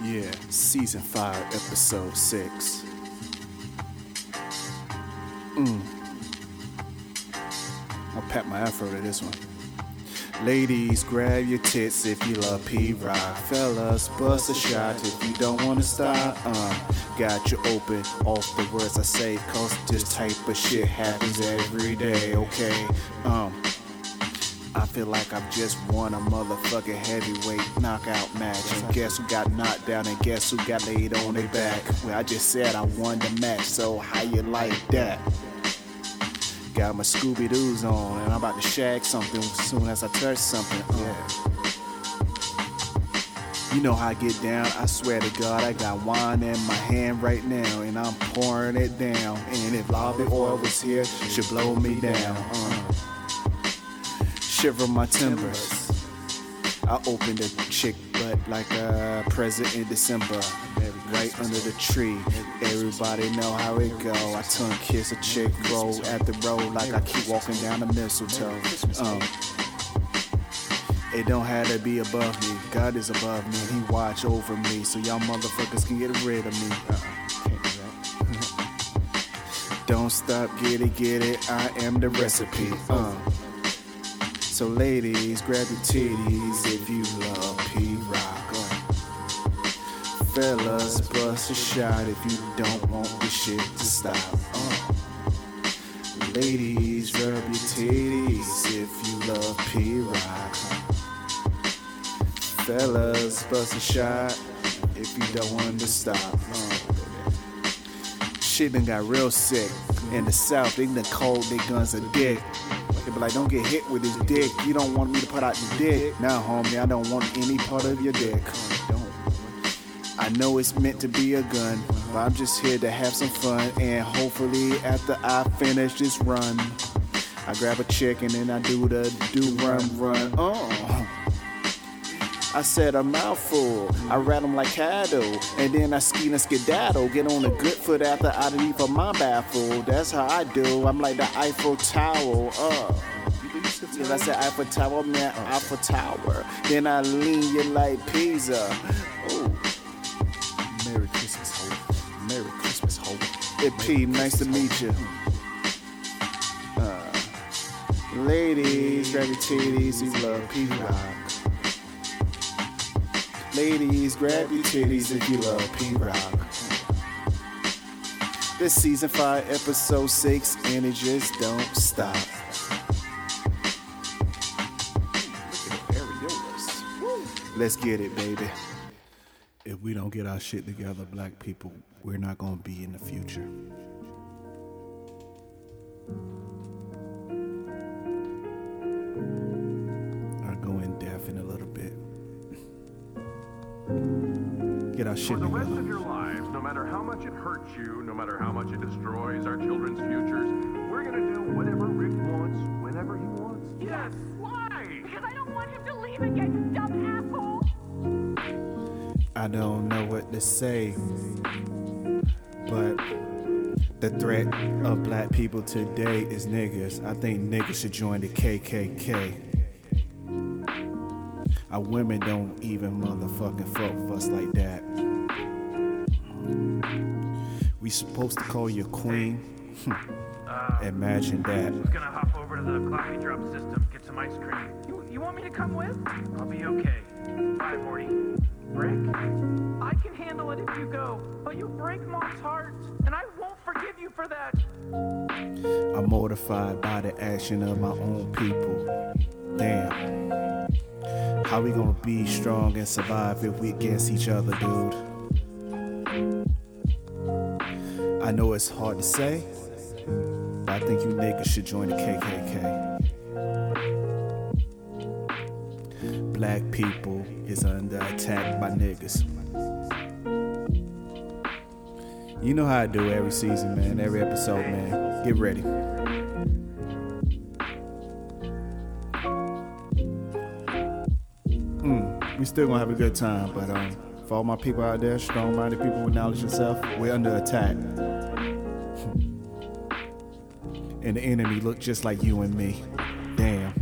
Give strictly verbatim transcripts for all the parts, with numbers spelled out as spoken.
Yeah, season five, episode six. Mm. I'll pat my afro to this one. Ladies, grab your tits if you love P-Rock. Fellas, bust a shot if you don't wanna stop. Uh, got you open off the words I say, cause this type of shit happens every day, okay? Um, I feel like I've just won a motherfucking heavyweight knockout match. And guess who got knocked down and guess who got laid on their back? Well, I just said I won the match, so how you like that? Got my Scooby-Doo's on and I'm about to shag something as soon as I touch something. Yeah. You know how I get down, I swear to God, I got wine in my hand right now and I'm pouring it down. And if lobby oil was here, should blow me down. Uh. Shiver my timbers. I opened a chick butt like a present in December. Right under the tree, everybody know how it go. I tongue kiss a chick, roll at the road like I keep walking down the mistletoe. Um, it don't have to be above me. God is above me, He watch over me, so y'all motherfuckers can get rid of me. Uh-uh. Don't stop, get it, get it. I am the recipe. Uh. So ladies, grab your titties if you love P-Rock. Fellas, bust a shot if you don't want this shit to stop. Uh. Ladies, rub your titties if you love P-Rock. Fellas, bust a shot if you don't want to stop. Uh. Shit done got real sick. In the South, they done called their guns a dick. They be like, don't get hit with this dick. You don't want me to put out the dick. Nah, homie, I don't want any part of your dick. I know it's meant to be a gun, but I'm just here to have some fun. And hopefully after I finish this run, I grab a chick and then I do the do run run. Oh, I said a mouthful, I rat them like cattle, and then I ski and skedaddle. Get on a good foot after I leave for my baffle. That's how I do, I'm like the Eiffel Tower. Uh. If I said Eiffel Tower, man, Eiffel Tower. Then I lean you like Pizza. Ooh. Merry Christmas, hope. Merry Christmas, hope. Hey, P, nice to meet you. Uh, ladies, grab your titties, you love P-Rock. Ladies, grab your titties if you love P-Rock. This season five, episode six, and it just don't stop. Let's get it, baby. If we don't get our shit together, black people, we're not gonna be in the future. I'll go in depth in a little bit. Get our shit together. For the together. rest of your lives, no matter how much it hurts you, no matter how much it destroys our children's futures, we're gonna do whatever Rick wants, whenever he wants. Yes! Why? Because I don't want him to leave again, you dumb asshole! I don't know what to say, but the threat of black people today is niggas. I think niggas should join the K K K. Our women don't even motherfucking fuck with us like that. We supposed to call you queen? uh, Imagine that. I was gonna hop over to the coffee drop system, get some ice cream. You, you want me to come with? I'll be okay. Bye, Morty. Break? I can handle it if you go, but you break Mom's heart, and I won't forgive you for that. I'm mortified by the action of my own people. Damn. How we gonna be strong and survive if we against each other, dude? I know it's hard to say, but I think you niggas should join the K K K. Black people is under attack by niggas. You know how I do every season, man, every episode, man. Get ready. Mm, we still gonna have a good time, but um, for all my people out there, strong-minded people with knowledge of self, we're under attack. And the enemy look just like you and me. Damn.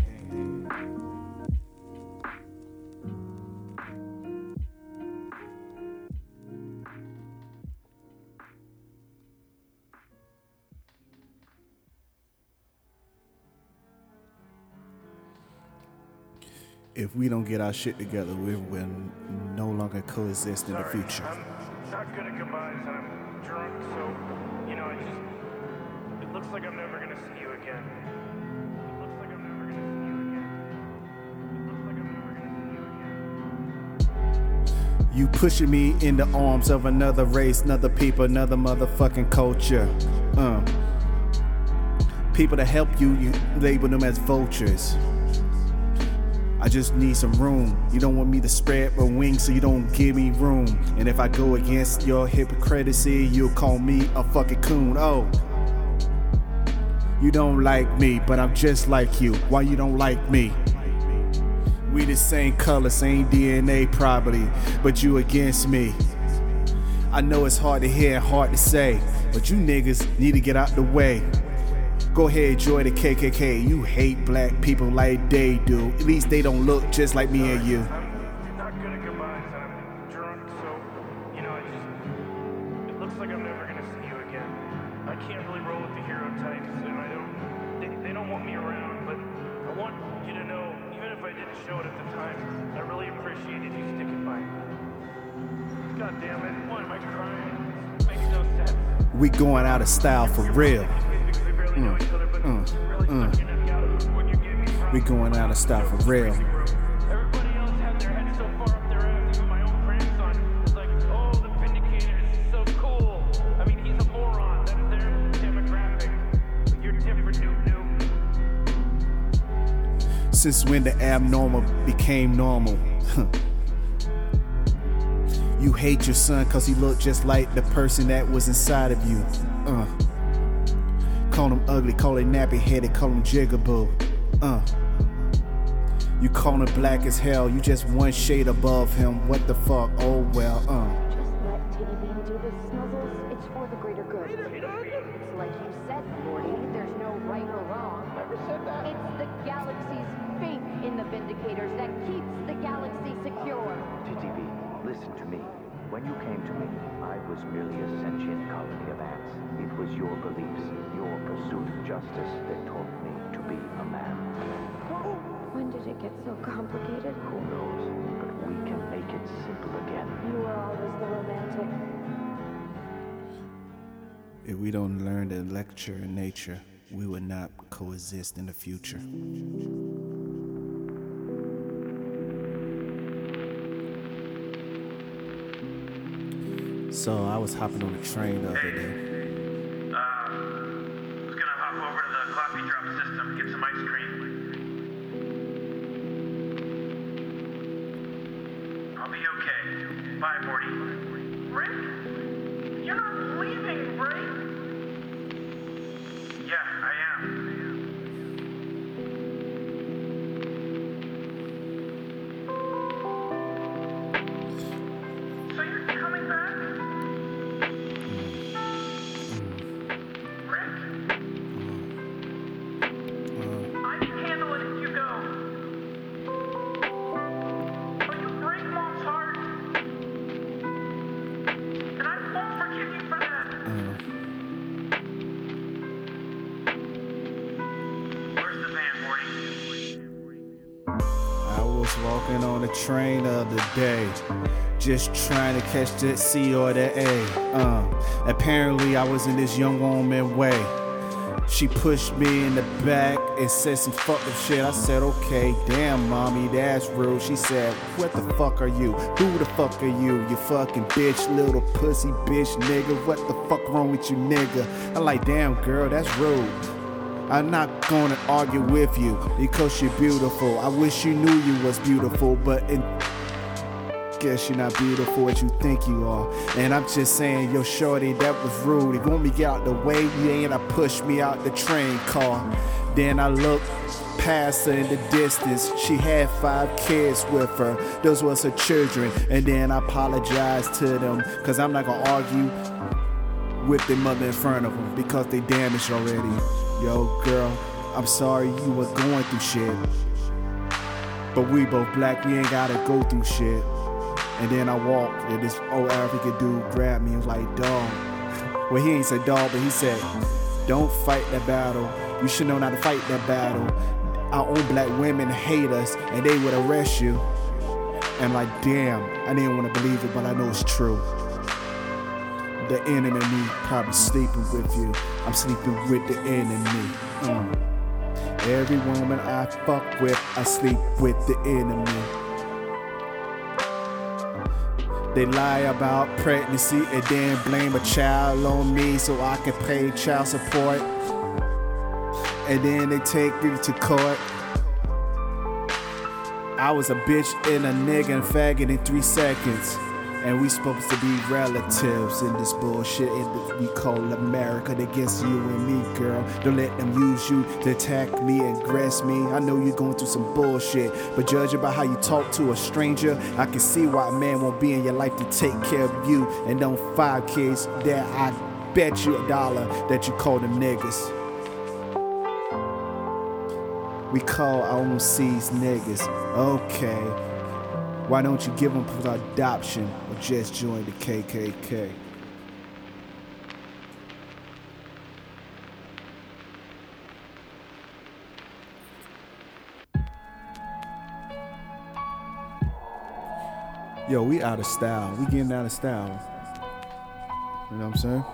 if we don't get our shit together, we will no longer coexist in the Sorry, future. I'm not good at goodbyes and I'm drunk, so, you know, I just... It looks like I'm never gonna see you again. It looks like I'm never gonna see you again. It looks like I'm never gonna see you again. You pushing me in the arms of another race, another people, another motherfucking culture. Uh. People to help you, you label them as vultures. I just need some room. You don't want me to spread my wings, so you don't give me room. And if I go against your hypocrisy, you'll call me a fucking coon. Oh, you don't like me, but I'm just like you. Why you don't like me? We the same color, same D N A probably, but you against me. I know it's hard to hear and hard to say, but you niggas need to get out the way. Go ahead, join the K K K. You hate black people like they do. At least they don't look just like me and you. I'm not good at goodbyes and I'm drunk, so, you know, I just... It looks like I'm never gonna see you again. I can't really roll with the hero types, and I don't... They, they don't want me around, but I want you to know, even if I didn't show it at the time, I really appreciated you sticking by me. God damn it, why am I crying? This makes no sense. We going out of style for real. Mm, mm, mm. We going out of style for real. Everybody else had their heads so far up their ass, even my own grandson is like, oh, the Vindicator is so cool. I mean, he's a moron. That's their demographic. But you're different, noob noob. Since when the abnormal became normal? You hate your son cause he looked just like the person that was inside of you. Uh. Call him ugly, call him nappy headed, call him jigaboo. Uh. You call him black as hell, you just one shade above him. What the fuck? Oh well, uh. Just let Titty Bean do the snuzzles. It's for the greater good. It's like you said, Morty, there's no right or wrong. Never said that. It's the galaxy's faith in the Vindicators that keeps the galaxy secure. Titty Bean, listen to me. When you came to me, I was merely a sentient colony of ants. It was your beliefs, your pursuit of justice that taught me to be a man. When did it get so complicated? Who knows? But we can make it simple again. You were always the romantic. If we don't learn to lecture in nature, we will not coexist in the future. So I was hopping on the train the other day. Uh, I was gonna hop over to the coffee drop system, get some ice cream. I'll be okay. Bye, Morty. Rick? You're not leaving, right? Yeah, I am. So you're coming back? Rick? I can handle it if you go. But you break Mom's heart. And I won't forgive you for that. Where's the van, Morty? I was walking on the train the other day, just trying to catch the C or the A. Uh, apparently I was in this young woman way. She pushed me in the back and said some fucked up shit. I said, okay, damn mommy, that's rude. She said, what the fuck are you? Who the fuck are you? You fucking bitch, little pussy bitch nigga. What the fuck wrong with you nigga? I'm like, damn girl, that's rude. I'm not gonna argue with you because you're beautiful. I wish you knew you was beautiful, but in guess you're not beautiful as you think you are. And I'm just saying, yo shorty, that was rude. If you want me to get out the way, you ain't gonna push me out the train car. Then I looked past her in the distance. She had five kids with her. Those was her children. And then I apologized to them because I'm not gonna argue with their mother in front of them because they damaged already. Yo girl, I'm sorry you was going through shit, but we both black, we ain't gotta go through shit. And then I walked, and this old African dude grabbed me and was like, dog. Well, he ain't said dog, but he said, don't fight that battle. You should know how to fight that battle. Our own black women hate us and they would arrest you. And like, damn, I didn't want to believe it, but I know it's true. The enemy me probably sleeping with you. I'm sleeping with the enemy. Mm. Every woman I fuck with, I sleep with the enemy. They lie about pregnancy and then blame a child on me so I can pay child support. And then they take me to court. I was a bitch and a nigga and faggot in three seconds. And we supposed to be relatives in this bullshit that we call America against you and me, girl. Don't let them use you to attack me and aggress me. I know you're going through some bullshit, but judging by how you talk to a stranger, I can see why a man won't be in your life to take care of you and them five kids that I bet you a dollar that you call them niggas. We call our own seeds niggas. Okay. Why don't you give them for adoption or just join the K K K? Yo, we out of style. We getting out of style. You know what I'm saying?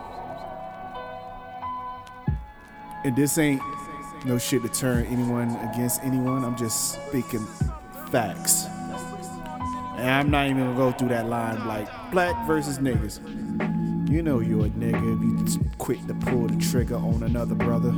And this ain't no shit to turn anyone against anyone. I'm just speaking facts. And I'm not even gonna go through that line like black versus niggas. You know you're a nigga if you just quick to pull the trigger on another brother.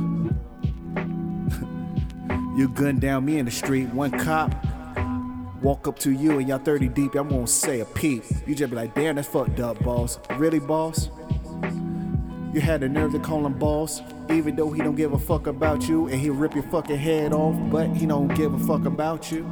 You gun down me in the street, one cop walk up to you and y'all thirty deep, I won't say a peep. You just be like, damn, that's fucked up, boss. Really, boss? You had the nerve to call him boss, even though he don't give a fuck about you and he'll rip your fucking head off, but he don't give a fuck about you.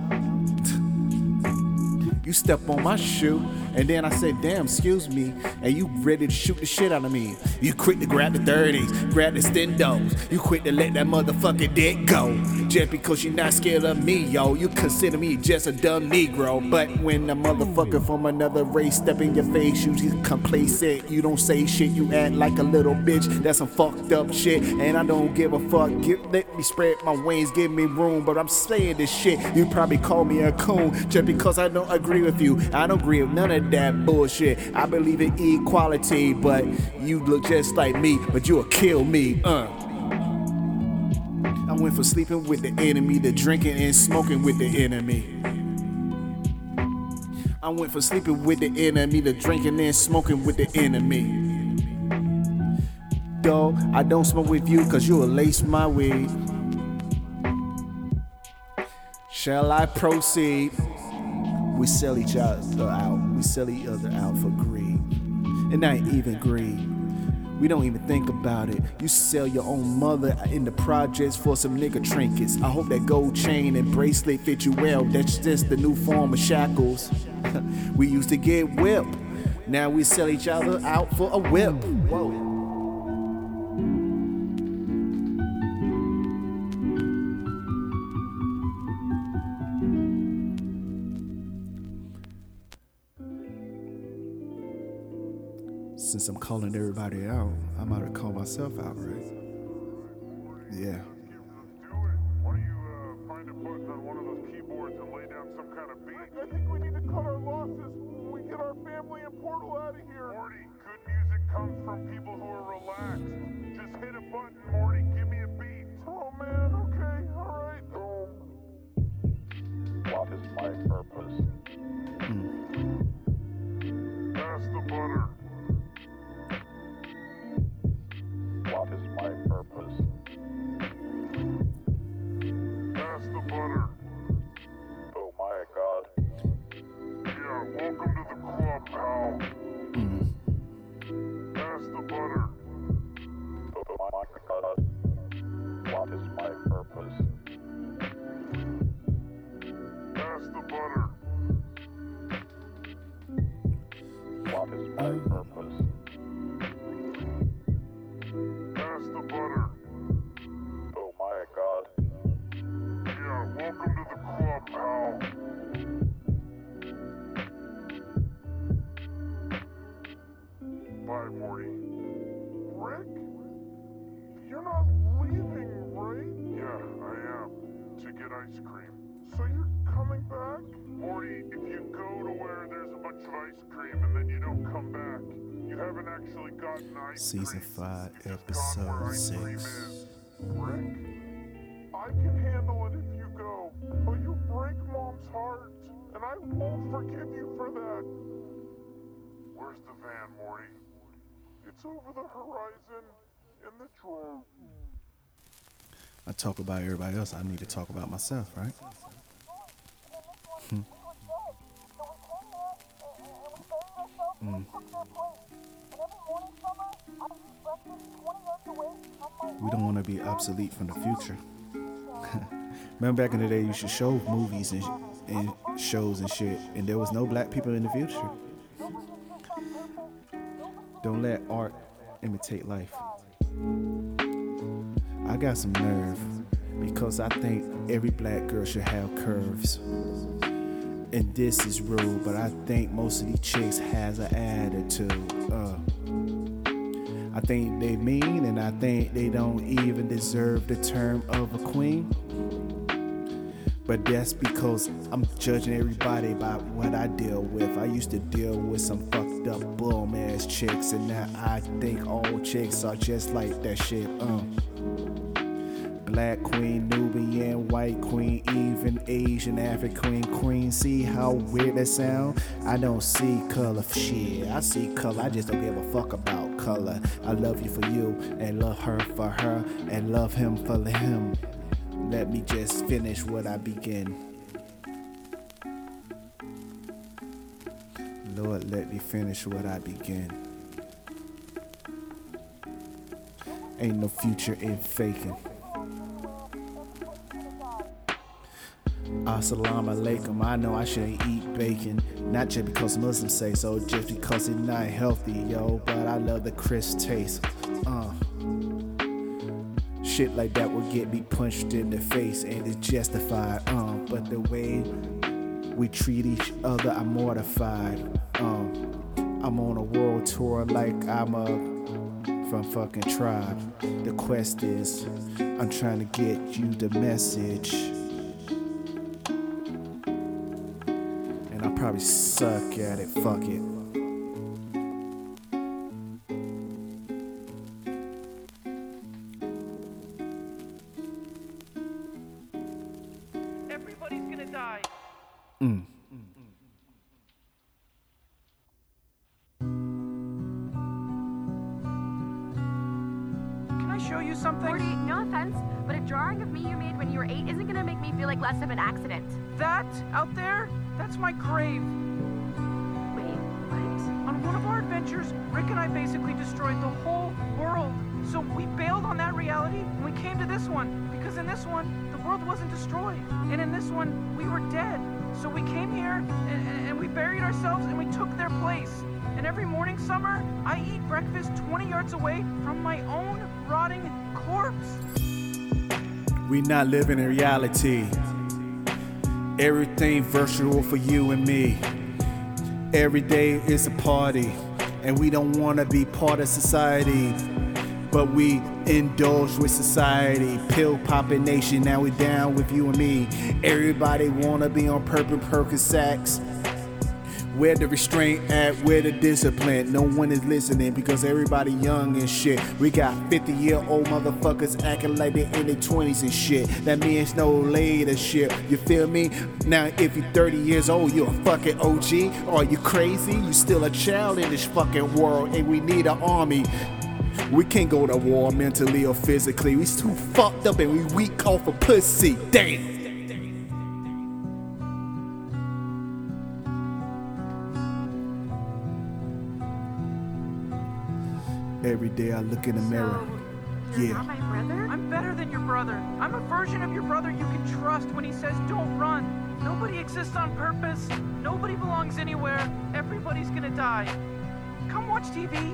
You step on my shoe, and then I say, damn, excuse me, and you ready to shoot the shit out of me. You quick to grab the thirties, grab the stendos. You quick to let that motherfucking dick go. Just because you're not scared of me, yo. You consider me just a dumb Negro. But when a motherfucker from another race step in your face, you just complacent. You don't say shit, you act like a little bitch. That's some fucked up shit, and I don't give a fuck. Give, let me spread my wings, give me room, but I'm saying this shit. You probably call me a coon just because I don't agree with you. I don't agree with none of that bullshit. I believe in equality, but you look just like me, but you'll kill me. Uh. I went from sleeping with the enemy to drinking and smoking with the enemy. I went from sleeping with the enemy to drinking and smoking with the enemy. Though I don't smoke with you cause you'll lace my weed. Shall I proceed? We sell each other out. We sell each other out for greed. And not even greed. We don't even think about it. You sell your own mother in the projects for some nigga trinkets. I hope that gold chain and bracelet fit you well. That's just the new form of shackles. We used to get whipped. Now we sell each other out for a whip. Whoa. Since I'm calling everybody out, I might have called myself out, right? Yeah. Why don't you uh, find a button on one of those keyboards and lay down some kind of beat? I think we need to cut our losses when we get our family and Portal out of here. Morty, good music comes from people who are relaxed. Just hit a button, Morty. Give me a beat. Oh man, okay, all right. Um. What is my purpose? Pass the butter. What is my purpose? Pass the butter. Oh my God. Yeah, welcome to the club, pal. Pass the butter. Oh my God. What is my purpose? Pass the butter. What is my purpose? Pass the butter. Oh my God. Yeah, welcome to the club, pal. Bye, Morty. Rick? You're not leaving, right? Yeah, I am. To get get ice cream. So you're coming back? Morty, if you go to where there's a bunch of ice cream and then you don't come back, you haven't actually gotten ice Season cream. five, You've just gone where episode ice cream six. is. Rick, I can handle it if you go, but you break Mom's heart, and I won't forgive you for that. Where's the van, Morty? It's over the horizon in the drawer. I talk about everybody else. I need to talk about myself, right? Hmm. Mm. We don't want to be obsolete from the future. Remember back in the day, you used to show movies and, and shows and shit, and there was no black people in the future. Don't let art imitate life. I got some nerve because I think every black girl should have curves. And this is rude, but I think most of these chicks has an attitude. Uh, I think they mean, and I think they don't even deserve the term of a queen. But that's because I'm judging everybody by what I deal with. I used to deal with some fucked up bum ass chicks, and now I think all chicks are just like that shit. Um, Black queen, Nubian, white queen, even Asian, African queen. See how weird that sound? I don't see color. Shit, I see color. I just don't give a fuck about color. I love you for you, and love her for her, and love him for him. Let me just finish what I begin. Lord, let me finish what I begin. Ain't no future in faking. Assalamu alaikum. I know I shouldn't eat bacon, not just because Muslims say so, just because it's not healthy, yo. But I love the crisp taste. Uh. Shit like that will get me punched in the face, and it's justified. Um, but the way we treat each other, I'm mortified. Um, I'm on a world tour like I'm a from fucking Tribe. The quest is, I'm trying to get you the message. And I probably suck at it. Fuck it. Everybody's gonna die. Mm. Can I show you something? Morty, no offense, but a drawing of me you made when you were eight isn't gonna make me feel like less of an accident. That out there, that's my grave. Wait, what? On one of our adventures, Rick and I basically destroyed the whole world. So we bailed on that reality and we came to this one, because in this one, the world wasn't destroyed. And in this one, we were dead. So we came here and, and, and we buried ourselves and we took their place. And every morning, Summer, I eat breakfast twenty yards away from my own rotting corpse. We not living in reality. Everything virtual for you and me. Every day is a party, and we don't want to be part of society, but we indulge with society. Pill popping nation, now we down with you and me. Everybody want to be on purple Percocets. Where the restraint at, where the discipline? No one is listening because everybody young and shit. We got fifty year old motherfuckers acting like they're in their twenties and shit. That means no later shit, you feel me? Now if you're thirty years old, you're a fucking O G. Are you crazy? You still a child in this fucking world, and we need an army. We can't go to war mentally or physically. We too fucked up and we weak off of pussy. Damn. Every day I look in the mirror. You're Yeah. not my brother? I'm better than your brother. I'm a version of your brother you can trust when he says don't run. Nobody exists on purpose. Nobody belongs anywhere. Everybody's gonna die. Come watch T V.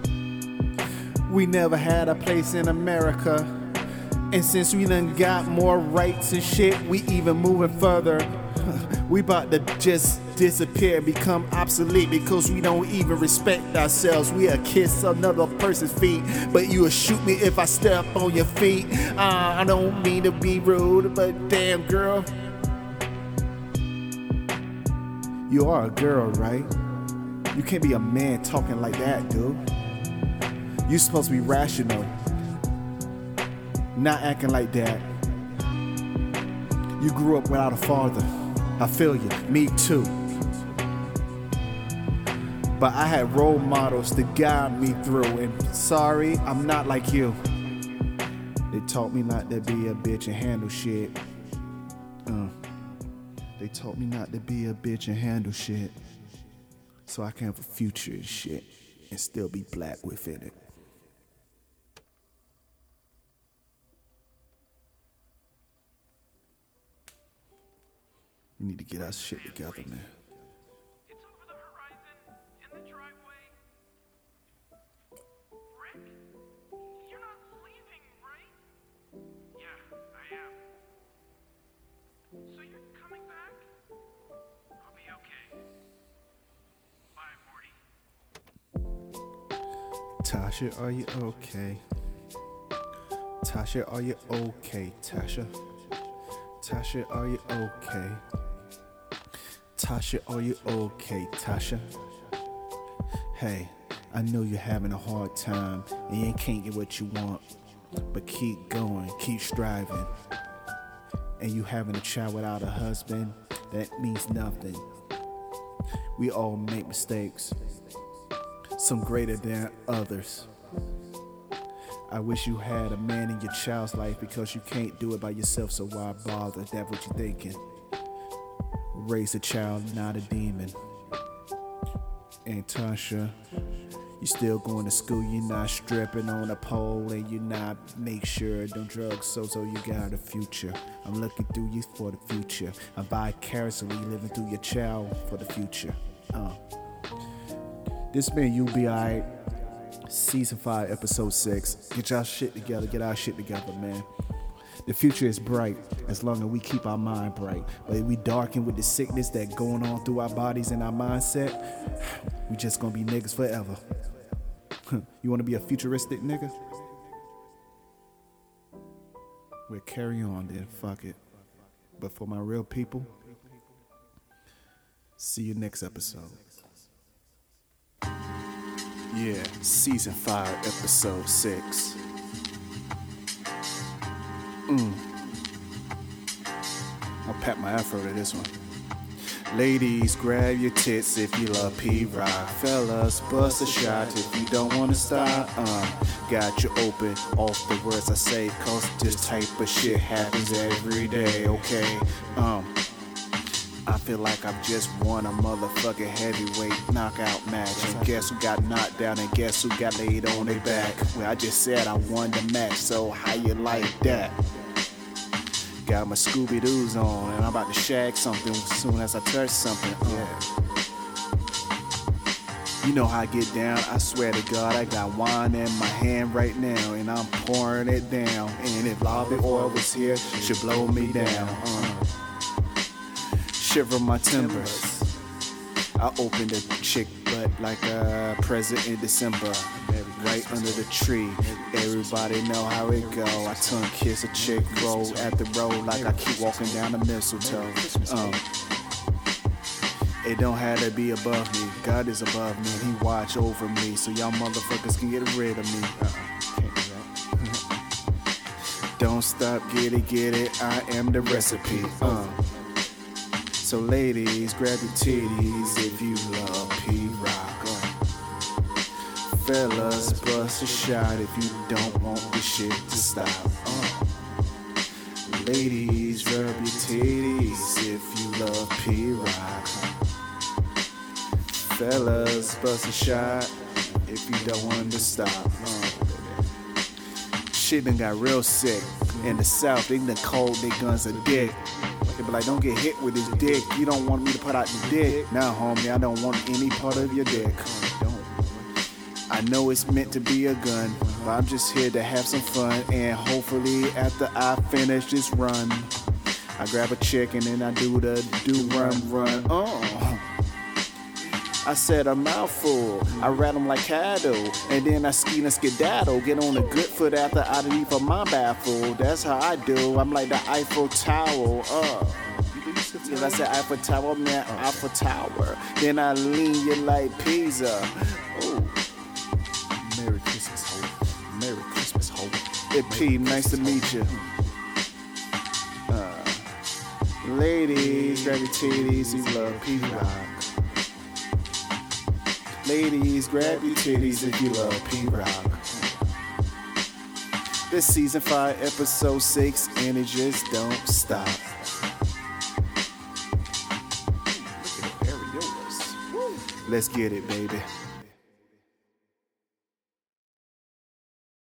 We never had a place in America. And since we done got more rights and shit, we even moving further. We about to just disappear and become obsolete because we don't even respect ourselves. We'll kiss another person's feet, but you'll shoot me if I step on your feet. Uh, I don't mean to be rude, but damn girl, you are a girl, right? You can't be a man talking like that, dude. You're supposed to be rational, not acting like that. You grew up without a father. I feel you, me too. But I had role models to guide me through, and sorry, I'm not like you. They taught me not to be a bitch and handle shit. Uh, they taught me not to be a bitch and handle shit, so I can have a future and shit, and still be black within it. We need to get our shit together, man. It's over the horizon, in the driveway. Rick, you're not leaving, right? Yeah, I am. So you're coming back? I'll be okay. Bye, Morty. Tasha, are you okay? Tasha, are you okay? Tasha? Tasha, are you okay? Tasha, are you okay? Tasha? Hey, I know you're having a hard time and you can't get what you want, but keep going, keep striving. And you having a child without a husband, that means nothing. We all make mistakes, some greater than others. I wish you had a man in your child's life because you can't do it by yourself, so why bother? That's what you're thinking. Raise a child, not a demon. And Tasha, you still going to school, you're not stripping on a pole, and you're not make sure don't drugs, so so you got a future. I'm looking through you for the future. I'm vicariously living through your child for the future. Uh. This man, you'll be alright. Season five, episode six. Get y'all shit together, get our shit together, man. The future is bright as long as we keep our mind bright. But if we darken with the sickness that going on through our bodies and our mindset, we just gonna be niggas forever. You wanna be a futuristic nigga? We'll carry on then, fuck it. But for my real people, see you next episode. Yeah, season five, episode six. Mm. I'll pat my afro to this one. Ladies, grab your tits if you love P-Rock. Fellas, bust a shot if you don't wanna stop. Uh, got you open off the words I say, cause this type of shit happens every day, okay? Um, I feel like I've just won a motherfucking heavyweight knockout match. And guess who got knocked down and guess who got laid on their back? Well, I just said I won the match, so how you like that? Got my Scooby-Doo's on and I'm about to shag something as soon as I touch something. Yeah. You know how I get down, I swear to God, I got wine in my hand right now and I'm pouring it down. And if lobby oil was here, should blow me down. Uh. Shiver my timbers. I opened a chick butt like a present in December. Right under the tree. Everybody know how it go. I tongue kiss a chick, roll at the road like I keep walking down the mistletoe. Um, it don't have to be above me. God is above me. He watch over me, so y'all motherfuckers can get rid of me. Uh-uh. Don't stop, get it, get it. I am the recipe. Uh. So ladies, grab your titties if you love P-Rock. Fellas, bust a shot if you don't want the shit to stop. Uh. Ladies, rub your titties if you love P-Rock. Fellas, bust a shot if you don't want to stop. Uh. Shit done got real sick. In the South, they done called their guns a dick. They be like, don't get hit with this dick. You don't want me to put out the dick. Nah, homie, I don't want any part of your dick. Don't. I know it's meant to be a gun, but I'm just here to have some fun. And hopefully after I finish this run, I grab a chick and then I do the do run run. Oh. I said a mouthful. I rat them like cattle. And then I ski and skedaddle. Get on a good foot after I leave for my baffle. That's how I do. I'm like the Eiffel Tower. Uh. If I said Eiffel Tower, man, Eiffel Tower. Then I lean you like pizza. Oh. Merry Christmas, ho. Merry Christmas, ho. Hey, P, nice to meet you. Uh, ladies, grab your titties, you love P-Rock. Ladies, grab your titties if you love P-Rock. This season five, episode six, and it just don't stop. Look at the areolas. Let's get it, baby.